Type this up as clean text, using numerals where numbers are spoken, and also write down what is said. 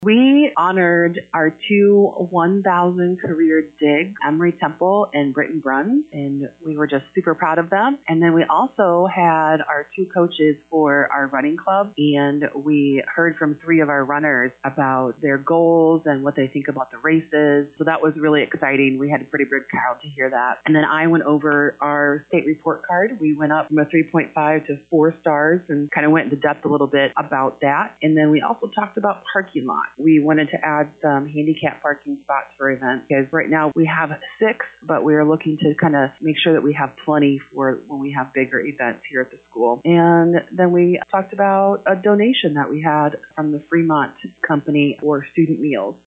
We honored our two 1,000 career digs, Emery Temple and Britton Bruns, and we were just super proud of them. And then we also had our two coaches for our running club, and we heard from three of our runners about their goals and what they think about the races. So that was really exciting. We had a pretty big crowd to hear that. And then I went over our state report card. We went up from a 3.5 to 4 stars and kind of went into depth a little bit about that. And then we also talked about parking lot. We wanted to add some handicap parking spots for events because right now we have 6, but we're looking to kind of make sure that we have plenty for when we have bigger events here at the school. And then we talked about a donation that we had from the Fremont Company for student meals.